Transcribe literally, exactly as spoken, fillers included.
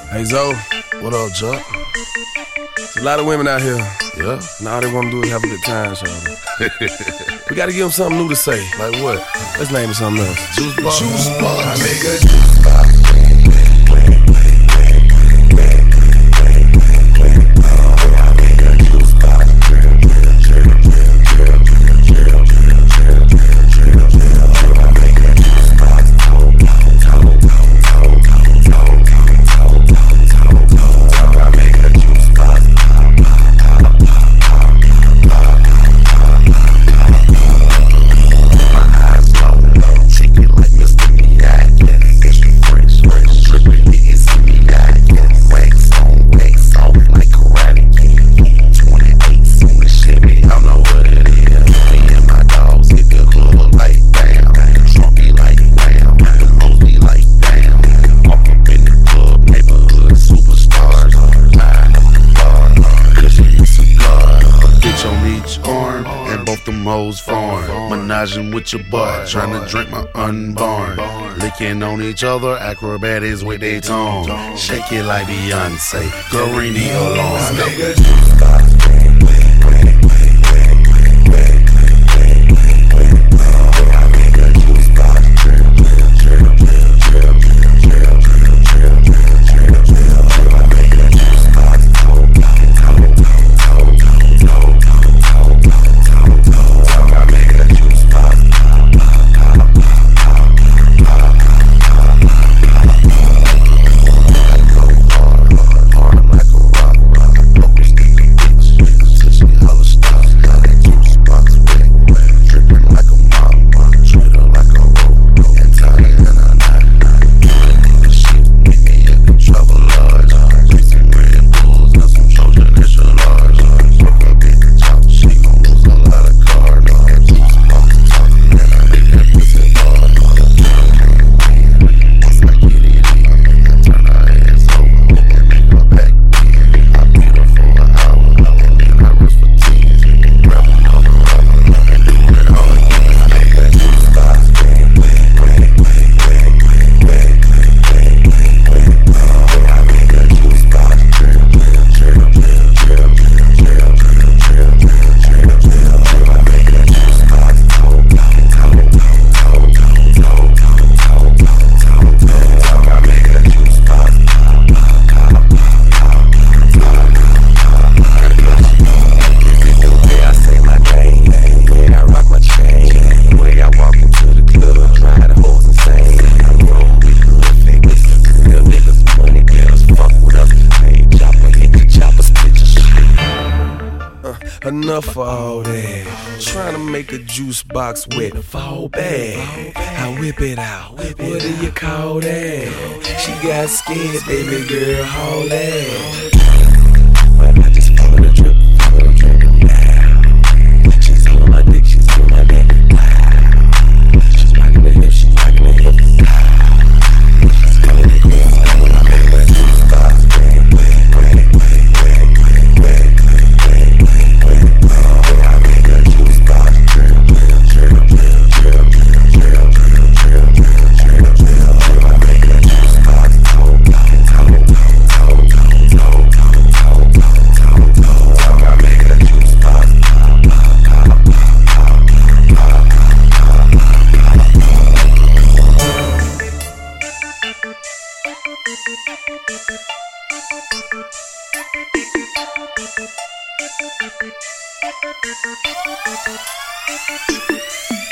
Hey Zoe, What up, Chuck? there's a lot of women out here, Yeah? and all they want to do is have a good time, shawty. We gotta give them something new to say. Like what? Let's name it something else. Juice box? Juice box. I make a juice box. Both them hoes foreign, menaging with your butt, trying to drink my unborn, licking on each other, acrobatics with their tongue. Shake it like Beyonce, girl, ring the alarm. Enough of all that. Trying to make a juice box wet, fall bad. I whip it out. What do you call that? She got scared, baby girl, haul that. Well, I just follow the drip, follow the drip now. She's on my dick, she's on my neck. Wow. She's rocking the hip, she's rocking the hip. She's calling the girls, I wanna make that juice box wet, wet, wet, wet, wet, wet. Thank you.